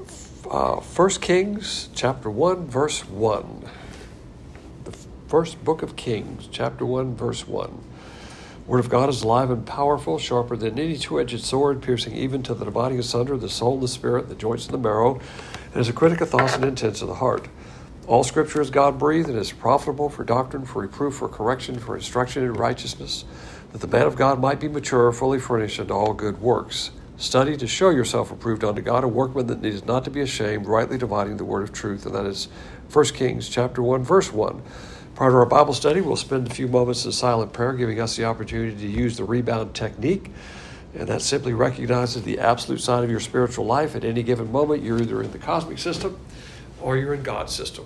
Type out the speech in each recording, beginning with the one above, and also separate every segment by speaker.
Speaker 1: 1 Kings chapter 1, verse 1. The first book of Kings, chapter 1, verse 1. Word of God is alive and powerful, sharper than any two-edged sword, piercing even to the dividing asunder the soul and the spirit, the joints and the marrow, and is a critic of thoughts and intents of the heart. All Scripture is God-breathed and is profitable for doctrine, for reproof, for correction, for instruction in righteousness, that the man of God might be mature, fully furnished unto all good works. Study to show yourself approved unto God, a workman that needs not to be ashamed, rightly dividing the word of truth. And that is 1 Kings chapter 1, verse 1. Prior to our Bible study, we'll spend a few moments in silent prayer, giving us the opportunity to use the rebound technique. And that simply recognizes the absolute side of your spiritual life. At any given moment, you're either in the cosmic system or you're in God's system.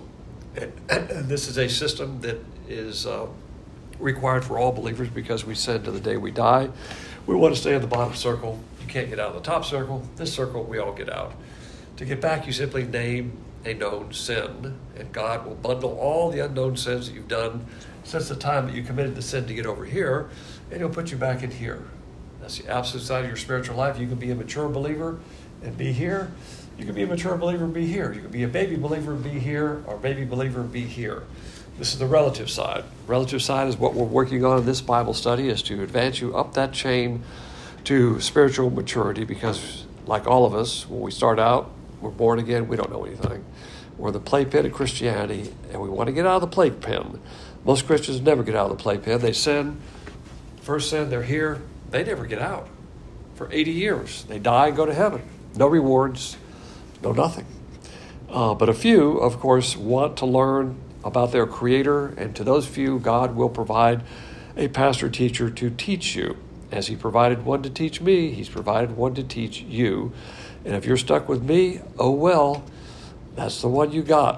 Speaker 1: And this is a system that is required for all believers because we sin to the day we die. We want to stay in the bottom circle. You can't get out of the top circle. This circle, we all get out. To get back, you simply name a known sin, and God will bundle all the unknown sins that you've done since the time that you committed the sin to get over here, and He'll put you back in here. That's the absolute side of your spiritual life. You can be a mature believer and be here. You can be a mature believer and be here. You can be a baby believer and be here, or a baby believer and be here. This is the relative side. Relative side is what we're working on in this Bible study, is to advance you up that chain to spiritual maturity, because like all of us, when we start out, we're born again, we don't know anything. We're in the playpen of Christianity, and we want to get out of the playpen. Most Christians never get out of the playpen. They sin. First sin, they're here. They never get out for 80 years. They die and go to heaven. No rewards, no nothing. But a few, of course, want to learn about their Creator, and to those few, God will provide a pastor teacher to teach you. As He provided one to teach me, He's provided one to teach you. And if you're stuck with me, oh well, that's the one you got.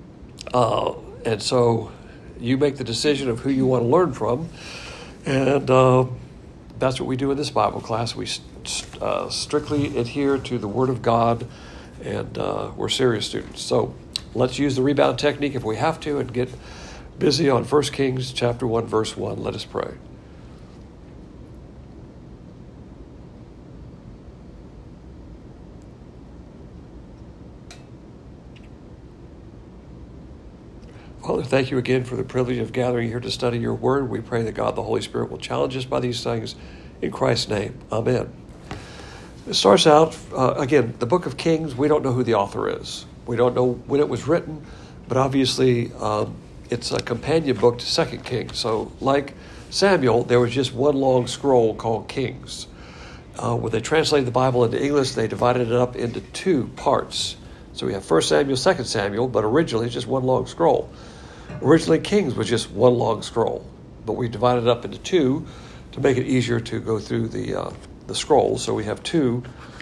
Speaker 1: And so you make the decision of who you want to learn from. And that's what we do in this Bible class. We strictly adhere to the Word of God, and we're serious students. So let's use the rebound technique if we have to and get busy on 1 Kings chapter 1, verse 1. Let us pray. Father, thank you again for the privilege of gathering here to study your word. We pray that God, the Holy Spirit, will challenge us by these things. In Christ's name, amen. It starts out, again, the book of Kings, we don't know who the author is. We don't know when it was written, but obviously it's a companion book to 2 Kings. So like Samuel, there was just one long scroll called Kings. When they translated the Bible into English, they divided it up into two parts. So we have 1 Samuel, 2 Samuel, but originally it's just one long scroll. Originally, Kings was just one long scroll, but we divided it up into two to make it easier to go through the scrolls. So we have two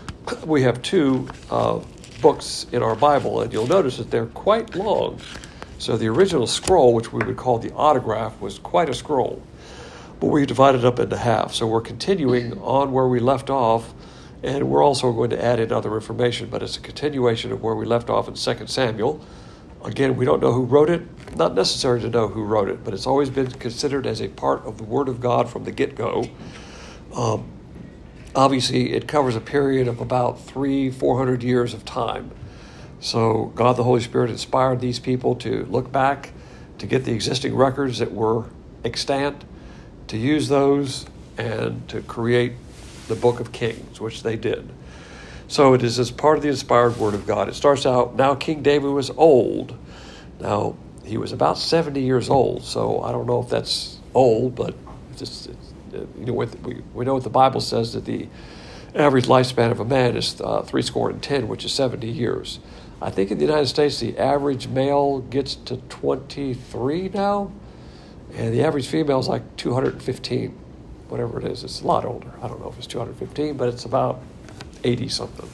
Speaker 1: books in our Bible, and you'll notice that they're quite long. So the original scroll, which we would call the autograph, was quite a scroll, but we divided it up into half. So we're continuing on where we left off, and we're also going to add in other information, but it's a continuation of where we left off in 2 Samuel. Again, we don't know who wrote it. Not necessary to know who wrote it, but it's always been considered as a part of the Word of God from the get-go. Obviously, it covers a period of about 400 years of time. So God, the Holy Spirit, inspired these people to look back, to get the existing records that were extant, to use those, and to create the book of Kings, which they did. So it is as part of the inspired Word of God. It starts out, now King David was old. Now, he was about 70 years old, so I don't know if that's old, but we know what the Bible says, that the average lifespan of a man is 70, which is 70 years. I think in the United States, the average male gets to 23 now, and the average female is like 215, whatever it is. It's a lot older. I don't know if it's 215, but it's about 80-something.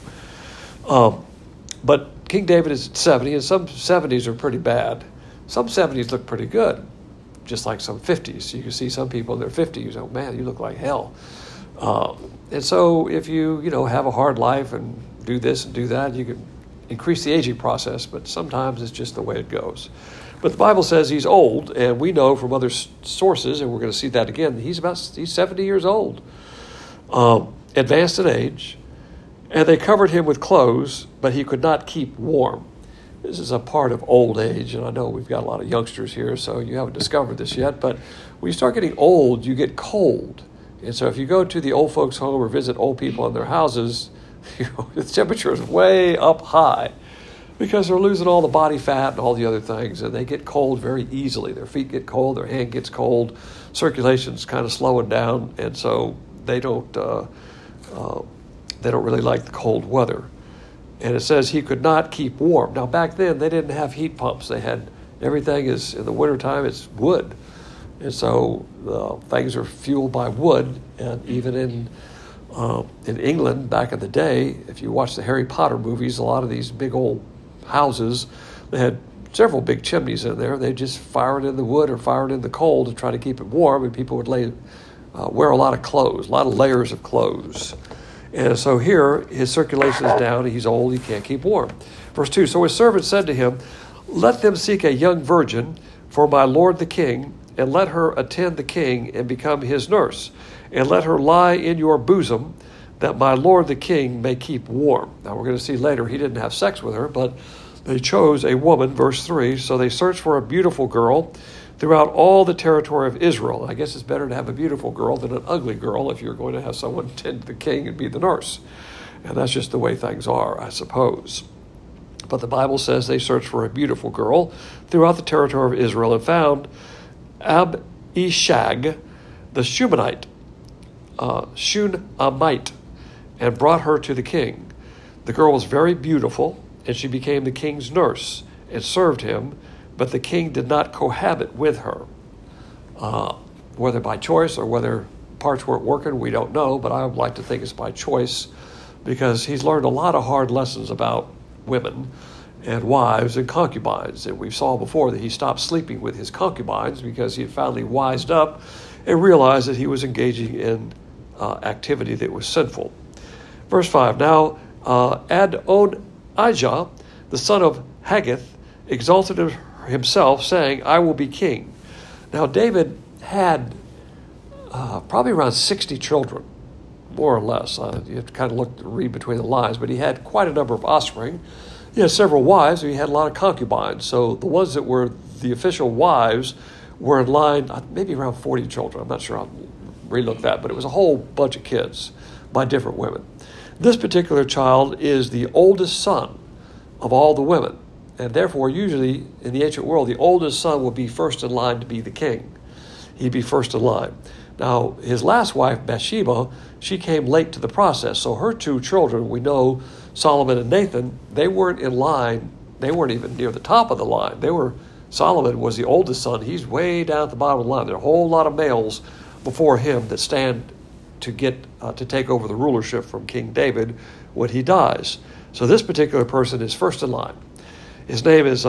Speaker 1: But King David is 70, and some 70s are pretty bad. Some 70s look pretty good, just like some 50s. You can see some people in their 50s, you go, man, you look like hell. And so if you have a hard life and do this and do that, you can increase the aging process, but sometimes it's just the way it goes. But the Bible says he's old, and we know from other sources, and we're going to see that again, he's 70 years old, advanced in age, And they covered him with clothes, but he could not keep warm. This is a part of old age, and I know we've got a lot of youngsters here, so you haven't discovered this yet, but when you start getting old, you get cold. And so if you go to the old folks' home or visit old people in their houses, the temperature is way up high because they're losing all the body fat and all the other things, and they get cold very easily. Their feet get cold, their hand gets cold, circulation's kind of slowing down, and so they don't really like the cold weather. And it says he could not keep warm. Now back then they didn't have heat pumps. They had everything is in the wintertime it's wood. And so things are fueled by wood. And even in England back in the day, if you watch the Harry Potter movies, a lot of these big old houses, they had several big chimneys in there. They just fire it in the wood or fire it in the coal to try to keep it warm, and people would wear a lot of clothes, a lot of layers of clothes. And so here, his circulation is down, he's old, he can't keep warm. Verse 2, so his servant said to him, let them seek a young virgin for my lord the king, and let her attend the king and become his nurse, and let her lie in your bosom, that my lord the king may keep warm. Now we're going to see later he didn't have sex with her, but they chose a woman, verse 3, so they searched for a beautiful girl throughout all the territory of Israel. I guess it's better to have a beautiful girl than an ugly girl if you're going to have someone tend the king and be the nurse. And that's just the way things are, I suppose. But the Bible says they searched for a beautiful girl throughout the territory of Israel and found Abishag, the Shunammite, and brought her to the king. The girl was very beautiful, and she became the king's nurse and served him, but the king did not cohabit with her. Whether by choice or whether parts weren't working, we don't know, but I would like to think it's by choice because he's learned a lot of hard lessons about women and wives and concubines. And we saw before that he stopped sleeping with his concubines because he had finally wised up and realized that he was engaging in activity that was sinful. Verse 5, now Adonijah, the son of Haggith, exalted himself, saying, I will be king. Now David had probably around 60 children, more or less. You have to kind of read between the lines, but he had quite a number of offspring. He had several wives, and he had a lot of concubines. So the ones that were the official wives were in line, maybe around 40 children. I'm not sure, I'll relook that, but it was a whole bunch of kids by different women. This particular child is the oldest son of all the women. And therefore, usually in the ancient world, the oldest son would be first in line to be the king. He'd be first in line. Now, his last wife, Bathsheba, she came late to the process. So her two children, we know Solomon and Nathan, they weren't in line. They weren't even near the top of the line. Solomon was the oldest son. He's way down at the bottom of the line. There are a whole lot of males before him that stand to get to take over the rulership from King David when he dies. So this particular person is first in line. His name is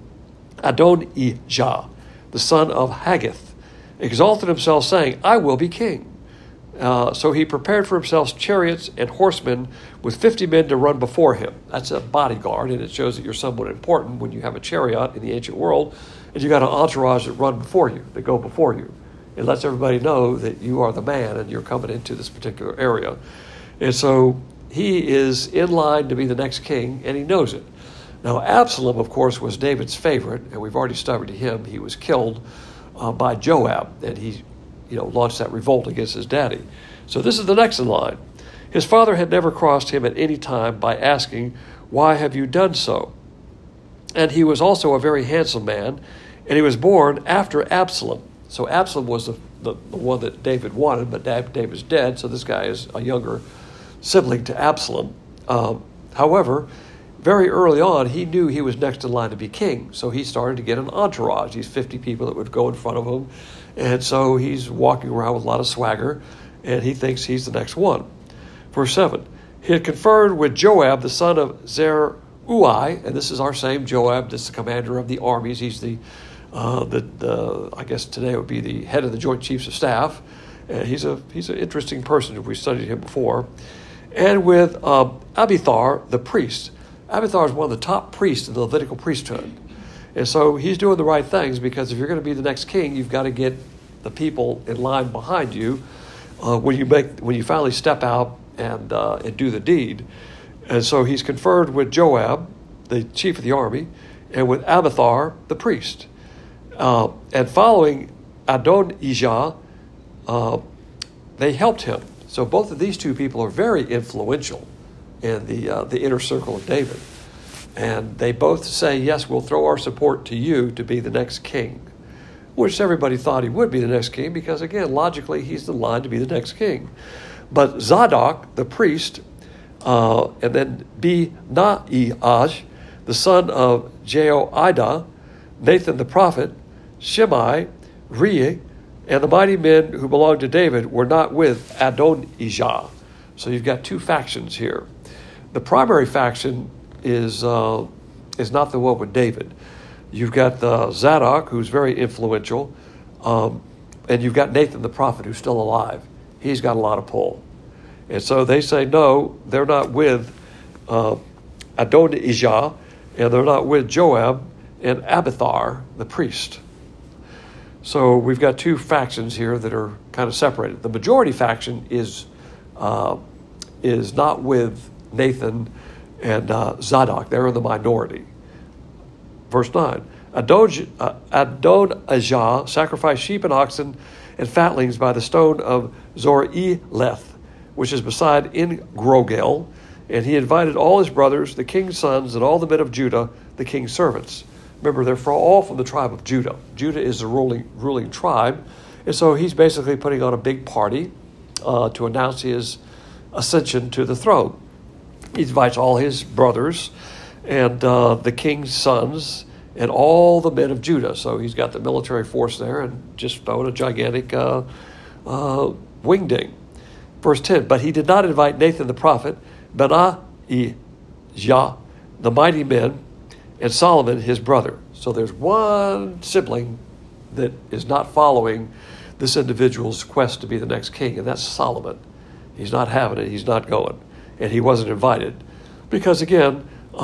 Speaker 1: Adonijah, the son of Haggith, exalted himself, saying, I will be king. So he prepared for himself chariots and horsemen with 50 men to run before him. That's a bodyguard, and it shows that you're somewhat important when you have a chariot in the ancient world, and you got an entourage that run before you, that go before you. It lets everybody know that you are the man and you're coming into this particular area. And so he is in line to be the next king, and he knows it. Now, Absalom, of course, was David's favorite, and we've already studied him. He was killed by Joab, and he launched that revolt against his daddy. So this is the next in line. His father had never crossed him at any time by asking, why have you done so? And he was also a very handsome man, and he was born after Absalom. So Absalom was the one that David wanted, but David's dead, so this guy is a younger sibling to Absalom. However, very early on, he knew he was next in line to be king, so he started to get an entourage, these 50 people that would go in front of him, and so he's walking around with a lot of swagger, and he thinks he's the next one. Verse 7, he had conferred with Joab, the son of Zeruiah, and this is our same Joab, this is the commander of the armies, he's I guess today would be the head of the Joint Chiefs of Staff, and he's an interesting person, we studied him before, and with Abiathar, the priest. Abiathar is one of the top priests in the Levitical priesthood. And so he's doing the right things because if you're going to be the next king, you've got to get the people in line behind you when you finally step out and do the deed. And so he's conferred with Joab, the chief of the army, and with Abiathar, the priest. And following Adonijah, they helped him. So both of these two people are very influential in the inner circle of David. And they both say, yes, we'll throw our support to you to be the next king, which everybody thought he would be the next king because, again, logically, he's in line to be the next king. But Zadok, the priest, and then Benaiah, the son of Jehoiada, Nathan the prophet, Shimei, Rei, and the mighty men who belonged to David were not with Adonijah. So you've got two factions here. The primary faction is not the one with David. You've got Zadok, who's very influential, and you've got Nathan the prophet, who's still alive. He's got a lot of pull. And so they say, no, they're not with Adonijah, and they're not with Joab and Abiathar, the priest. So we've got two factions here that are kind of separated. The majority faction is not with Nathan and Zadok. They're in the minority. Verse 9, Adonijah sacrificed sheep and oxen and fatlings by the stone of Zorileth, which is beside En-Rogel, and he invited all his brothers, the king's sons, and all the men of Judah, the king's servants. Remember, they're all from the tribe of Judah. Judah is the ruling tribe, and so he's basically putting on a big party to announce his ascension to the throne. He invites all his brothers and the king's sons and all the men of Judah. So he's got the military force there and just throwing a gigantic wingding. Verse 10, but he did not invite Nathan the prophet, Benaiah, the mighty men, and Solomon his brother. So there's one sibling that is not following this individual's quest to be the next king, and that's Solomon. He's not having it. He's not going. And he wasn't invited. Because, again,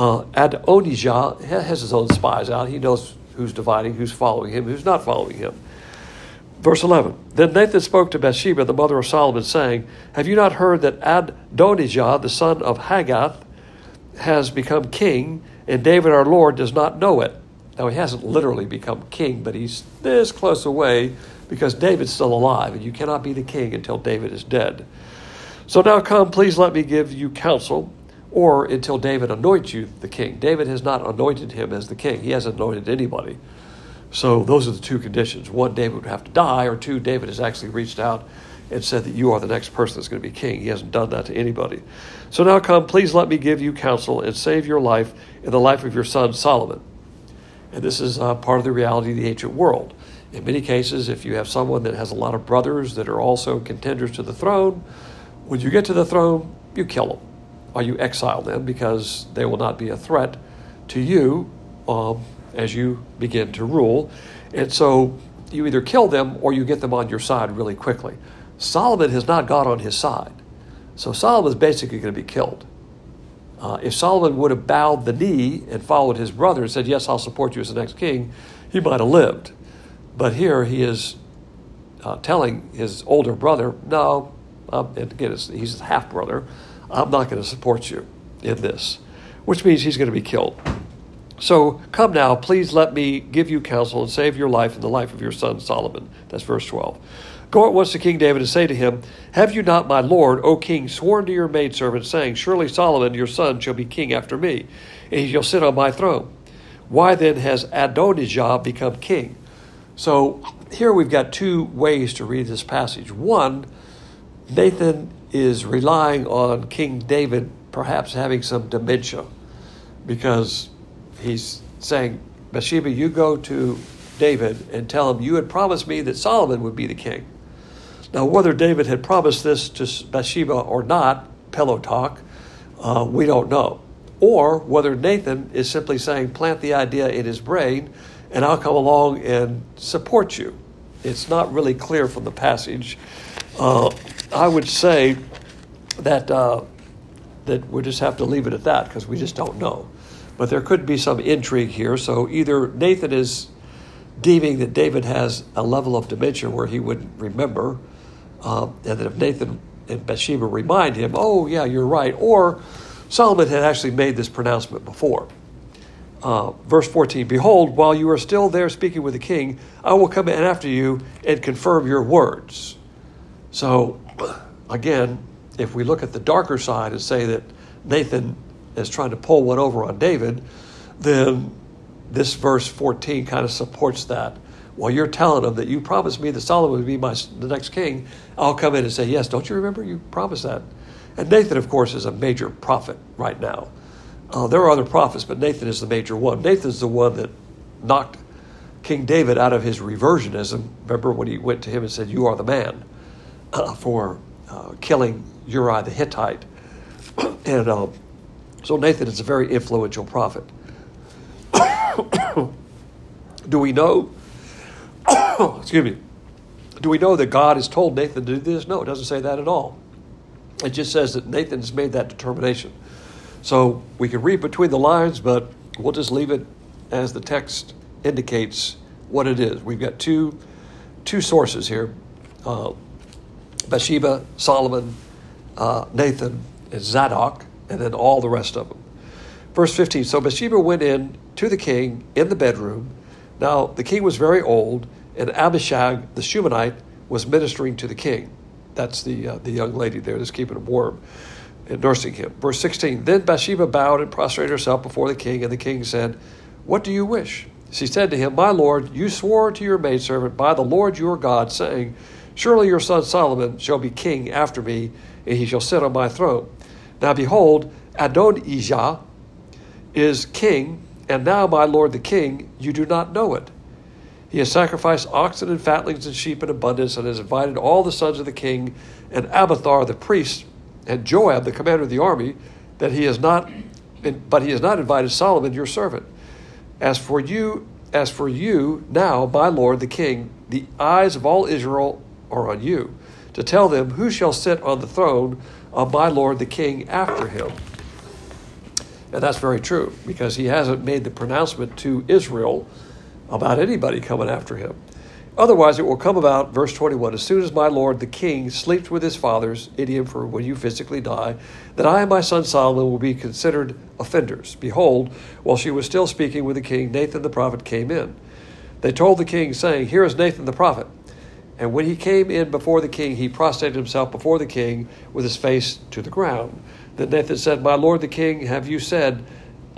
Speaker 1: Adonijah has his own spies out. He knows who's dividing, who's following him, who's not following him. Verse 11, then Nathan spoke to Bathsheba, the mother of Solomon, saying, have you not heard that Adonijah, the son of Haggith, has become king, and David our Lord does not know it? Now, he hasn't literally become king, but he's this close away because David's still alive, and you cannot be the king until David is dead. So now come, please let me give you counsel, or until David anoints you the king. David has not anointed him as the king. He hasn't anointed anybody. So those are the two conditions. One, David would have to die, or two, David has actually reached out and said that you are the next person that's going to be king. He hasn't done that to anybody. So now come, please let me give you counsel and save your life and the life of your son Solomon. And this is part of the reality of the ancient world. In many cases, if you have someone that has a lot of brothers that are also contenders to the throne, when you get to the throne, you kill them, or you exile them because they will not be a threat to you as you begin to rule. And so you either kill them or you get them on your side really quickly. Solomon has not got on his side. So Solomon is basically going to be killed. If Solomon would have bowed the knee and followed his brother and said, yes, I'll support you as the next king, he might have lived. But here he is telling his older brother, no, and again, he's his half-brother, I'm not going to support you in this, which means he's going to be killed. So come now, please let me give you counsel and save your life and the life of your son Solomon. That's verse 12. Go at once to King David and say to him, have you not, my lord, O king, sworn to your maidservant, saying, surely Solomon your son shall be king after me, and he shall sit on my throne. Why then has Adonijah become king? So here we've got two ways to read this passage. One, Nathan is relying on King David perhaps having some dementia, because he's saying, Bathsheba, you go to David and tell him you had promised me that Solomon would be the king. Now, whether David had promised this to Bathsheba or not, pillow talk, we don't know. Or whether Nathan is simply saying, plant the idea in his brain, and I'll come along and support you. It's not really clear from the passage. I would say that we just have to leave it at that because we just don't know. But there could be some intrigue here. So either Nathan is deeming that David has a level of dementia where he wouldn't remember, and that if Nathan and Bathsheba remind him, oh, yeah, you're right. Or Solomon had actually made this pronouncement before. Verse 14, behold, while you are still there speaking with the king, I will come in after you and confirm your words. So, again, if we look at the darker side and say that Nathan is trying to pull one over on David, then this verse 14 kind of supports that. While you're telling him that you promised me that Solomon would be the next king, I'll come in and say, yes, don't you remember? You promised that. And Nathan, of course, is a major prophet right now. There are other prophets, but Nathan is the major one. Nathan's the one that knocked King David out of his reversionism. Remember when he went to him and said, you are the man, for killing Uriah the Hittite. And so Nathan is a very influential prophet. Do we know, do we know that God has told Nathan to do this? No, it doesn't say that at all. It just says that Nathan has made that determination. So we can read between the lines, but we'll just leave it as the text indicates what it is. We've got two sources here, Bathsheba, Solomon, Nathan, and Zadok, and then all the rest of them. Verse 15, so Bathsheba went in to the king in the bedroom. Now the king was very old, and Abishag the Shunammite was ministering to the king. That's the young lady there that's keeping him warm and nursing him. Verse 16, then Bathsheba bowed and prostrated herself before the king, and the king said, what do you wish? She said to him, my lord, you swore to your maidservant by the Lord your God, saying, surely your son Solomon shall be king after me, and he shall sit on my throne. Now behold, Adonijah is king, and now, my lord the king, you do not know it. He has sacrificed oxen and fatlings and sheep in abundance, and has invited all the sons of the king, and Abiathar the priest, and Joab the commander of the army, but he has not invited Solomon your servant. As for you now, my lord the king, the eyes of all Israel are on you, to tell them who shall sit on the throne of my lord the king after him. And that's very true, because he hasn't made the pronouncement to Israel about anybody coming after him. Otherwise, it will come about, verse 21, as soon as my lord the king sleeps with his fathers, idiom for when you physically die, that I and my son Solomon will be considered offenders. Behold, while she was still speaking with the king, Nathan the prophet came in. They told the king, saying, here is Nathan the prophet. And when he came in before the king, he prostrated himself before the king with his face to the ground. Then Nathan said, my lord the king, have you said,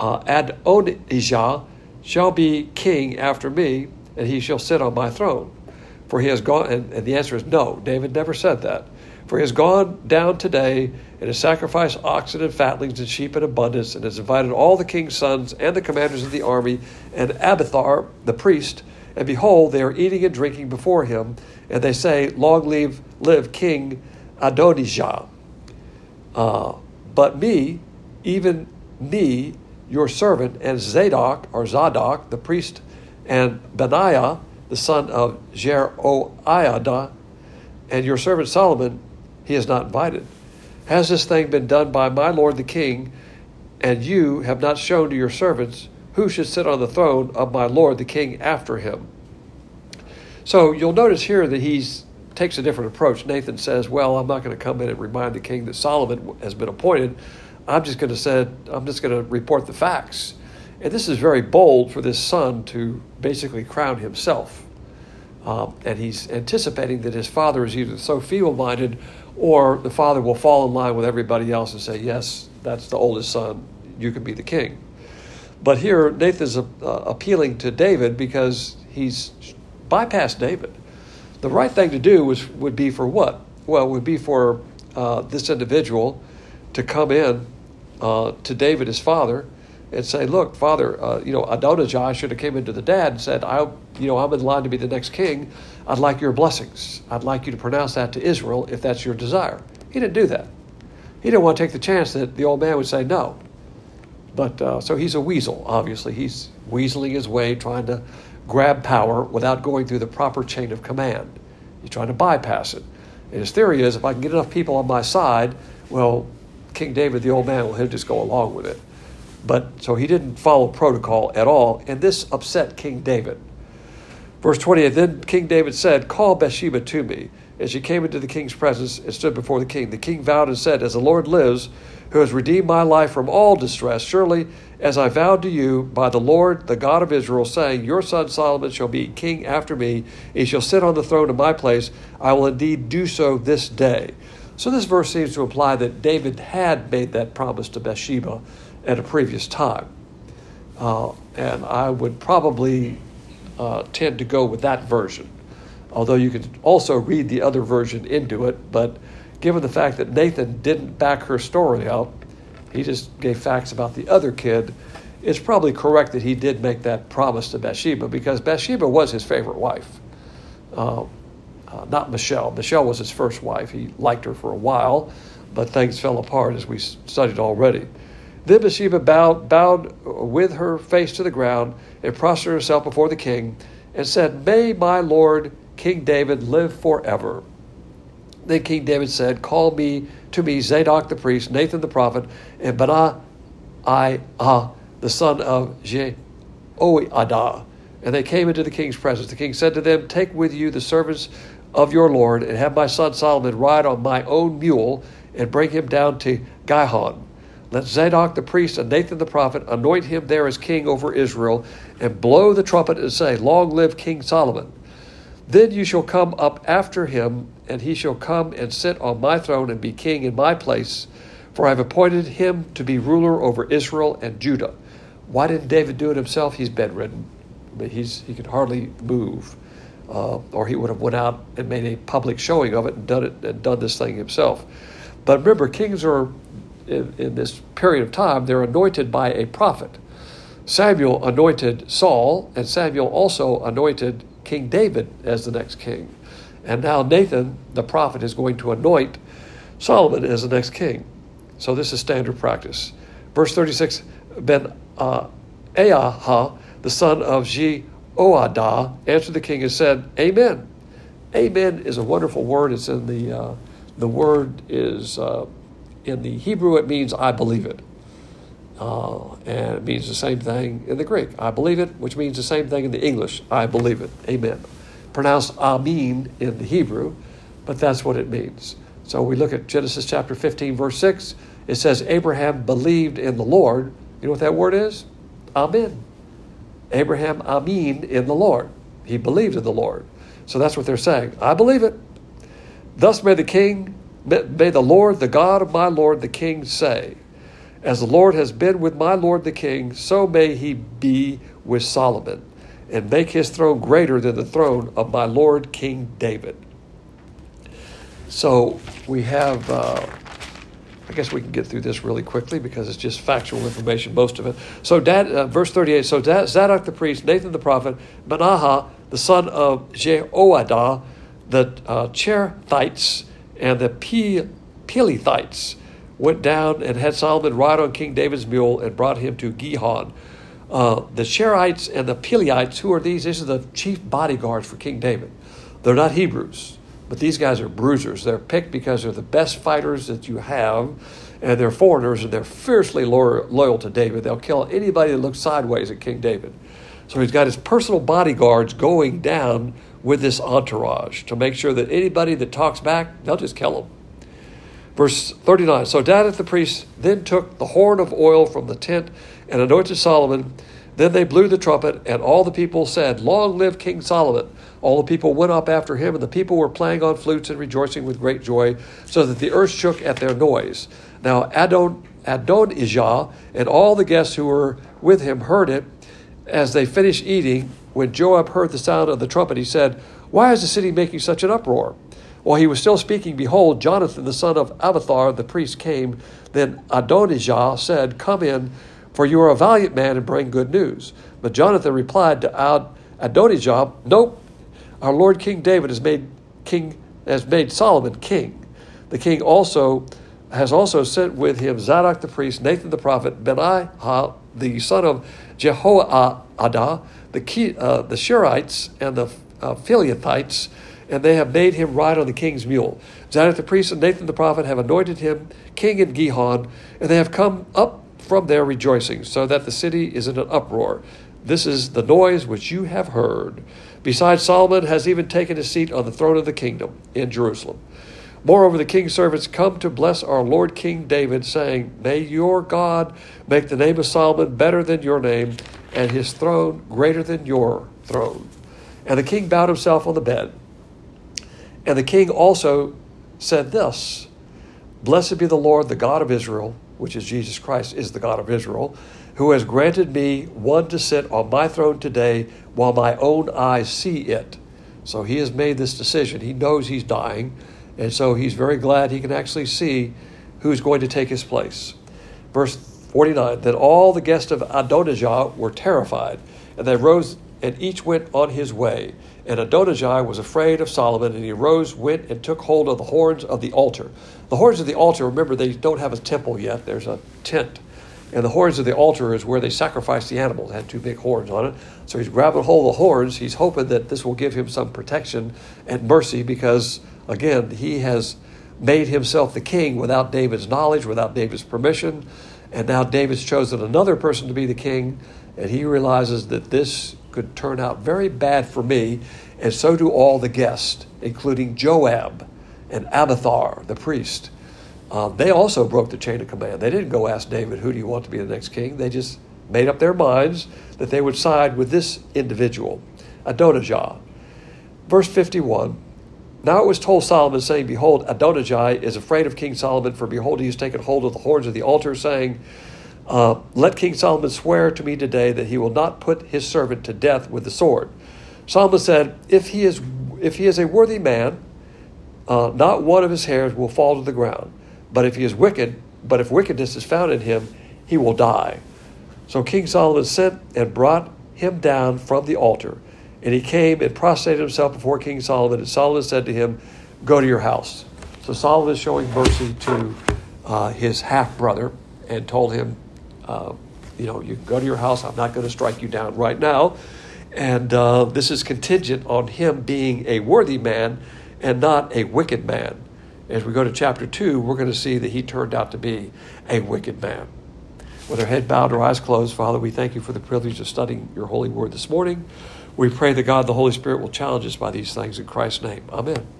Speaker 1: Adonijah shall be king after me, and he shall sit on my throne? For he has gone, and the answer is no, David never said that. For he has gone down today and has sacrificed oxen and fatlings and sheep in abundance, and has invited all the king's sons and the commanders of the army and Abiathar the priest. And behold, they are eating and drinking before him, and they say, long live King Adonijah. But me, even me, your servant, and Zadok the priest, and Benaiah the son of Jehoiada, and your servant Solomon, he has not invited. Has this thing been done by my lord the king, and you have not shown to your servants who should sit on the throne of my lord the king after him? So you'll notice here that he takes a different approach. Nathan says, well, I'm not going to come in and remind the king that Solomon has been appointed. I'm just going to report the facts. And this is very bold for this son to basically crown himself. And he's anticipating that his father is either so feeble-minded or the father will fall in line with everybody else and say, yes, that's the oldest son, you can be the king. But here, Nathan's appealing to David because he's bypassed David. The right thing to do would be for what? Well, it would be for this individual to come in to David, his father, and say, look, Father, Adonijah should have came into the dad and said, I'm in line to be the next king. I'd like your blessings. I'd like you to pronounce that to Israel if that's your desire. He didn't do that. He didn't want to take the chance that the old man would say no. But so he's a weasel, obviously. He's weaseling his way, trying to grab power without going through the proper chain of command. He's trying to bypass it. And his theory is, if I can get enough people on my side, well, King David, the old man, he'll just go along with it. But so he didn't follow protocol at all, and this upset King David. Verse 28, then King David said, call Bathsheba to me. And she came into the king's presence and stood before the king. The king vowed and said, as the Lord lives, who has redeemed my life from all distress, surely as I vowed to you by the Lord, the God of Israel, saying, your son Solomon shall be king after me. He shall sit on the throne in my place. I will indeed do so this day. So this verse seems to imply that David had made that promise to Bathsheba at a previous time. And I would probably tend to go with that version. Although you could also read the other version into it, but given the fact that Nathan didn't back her story up, he just gave facts about the other kid, it's probably correct that he did make that promise to Bathsheba, because Bathsheba was his favorite wife, not Michelle. Michelle was his first wife. He liked her for a while, but things fell apart as we studied already. Then Bathsheba bowed with her face to the ground and prostrated herself before the king and said, may my lord King David live forever. Then King David said, call to me Zadok the priest, Nathan the prophet, and Benaiah the son of Jehoiada. And they came into the king's presence. The king said to them, take with you the servants of your lord, and have my son Solomon ride on my own mule, and bring him down to Gihon. Let Zadok the priest and Nathan the prophet anoint him there as king over Israel, and blow the trumpet and say, long live King Solomon. Then you shall come up after him, and he shall come and sit on my throne and be king in my place, for I have appointed him to be ruler over Israel and Judah. Why didn't David do it himself? He's bedridden. I mean, he could hardly move, or he would have went out and made a public showing of it and done this thing himself. But remember, kings are, in this period of time, they're anointed by a prophet. Samuel anointed Saul, and Samuel also anointed King David as the next king. And now Nathan, the prophet, is going to anoint Solomon as the next king. So this is standard practice. Verse 36, Benaiah, the son of Jehoiada, answered the king and said, amen. Amen is a wonderful word. It's in the word is, in the Hebrew, it means I believe it. And it means the same thing in the Greek. I believe it, which means the same thing in the English. I believe it. Amen. Pronounced Amin in the Hebrew, but that's what it means. So we look at Genesis chapter 15, verse 6. It says, Abraham believed in the Lord. You know what that word is? Amen. Abraham, Amin, in the Lord. He believed in the Lord. So that's what they're saying. I believe it. Thus may the Lord, the God of my Lord, the king, say, as the Lord has been with my Lord the king, so may he be with Solomon, and make his throne greater than the throne of my Lord King David. So we have, I guess we can get through this really quickly because it's just factual information, most of it. So verse 38, so Zadok the priest, Nathan the prophet, Benaiah the son of Jehoiada, the Cherethites, and the Pelethites went down and had Solomon ride on King David's mule and brought him to Gihon. The Cherethites and the Pelethites, who are these? These are the chief bodyguards for King David. They're not Hebrews, but these guys are bruisers. They're picked because they're the best fighters that you have, and they're foreigners, and they're fiercely loyal to David. They'll kill anybody that looks sideways at King David. So he's got his personal bodyguards going down with this entourage to make sure that anybody that talks back, they'll just kill them. Verse 39, so Zadok the priest then took the horn of oil from the tent and anointed Solomon. Then they blew the trumpet, and all the people said, long live King Solomon. All the people went up after him, and the people were playing on flutes and rejoicing with great joy, so that the earth shook at their noise. Now Adonijah and all the guests who were with him heard it. As they finished eating, when Joab heard the sound of the trumpet, he said, why is the city making such an uproar? While he was still speaking, behold, Jonathan, the son of Abiathar, the priest, came. Then Adonijah said, come in, for you are a valiant man and bring good news. But Jonathan replied to Adonijah, nope, our Lord King David has made Solomon king. The king has also sent with him Zadok the priest, Nathan the prophet, Benaiah, the son of Jehoiada, the Cherethites, and the Pelethites, and they have made him ride on the king's mule. Zadok the priest and Nathan the prophet have anointed him king in Gihon, and they have come up from there rejoicing, so that the city is in an uproar. This is the noise which you have heard. Besides, Solomon has even taken his seat on the throne of the kingdom in Jerusalem. Moreover, the king's servants come to bless our Lord King David, saying, May your God make the name of Solomon better than your name, and his throne greater than your throne. And the king bowed himself on the bed. And the king also said this, Blessed be the Lord, the God of Israel, which is Jesus Christ, is the God of Israel, who has granted me one to sit on my throne today while my own eyes see it. So he has made this decision. He knows he's dying, and so he's very glad he can actually see who's going to take his place. Verse 49, Then all the guests of Adonijah were terrified, and they rose and each went on his way. And Adonijah was afraid of Solomon, and he arose, went, and took hold of the horns of the altar. The horns of the altar, remember, they don't have a temple yet. There's a tent. And the horns of the altar is where they sacrificed the animal. It had two big horns on it. So he's grabbing hold of the horns. He's hoping that this will give him some protection and mercy because, again, he has made himself the king without David's knowledge, without David's permission. And now David's chosen another person to be the king, and he realizes that this could turn out very bad for me, and so do all the guests, including Joab and Abiathar, the priest. They also broke the chain of command. They didn't go ask David, who do you want to be the next king? They just made up their minds that they would side with this individual, Adonijah. Verse 51, Now it was told Solomon, saying, Behold, Adonijah is afraid of King Solomon, for behold, he has taken hold of the horns of the altar, saying, Let King Solomon swear to me today that he will not put his servant to death with the sword. Solomon said, If he is a worthy man, not one of his hairs will fall to the ground. But if if wickedness is found in him, he will die. So King Solomon sent and brought him down from the altar. And he came and prostrated himself before King Solomon. And Solomon said to him, Go to your house. So Solomon is showing mercy to his half-brother and told him, you can go to your house. I'm not going to strike you down right now. And this is contingent on him being a worthy man and not a wicked man. As we go to chapter 2, we're going to see that he turned out to be a wicked man. With our head bowed, our eyes closed, Father, we thank you for the privilege of studying your holy word this morning. We pray that God, the Holy Spirit, will challenge us by these things in Christ's name. Amen.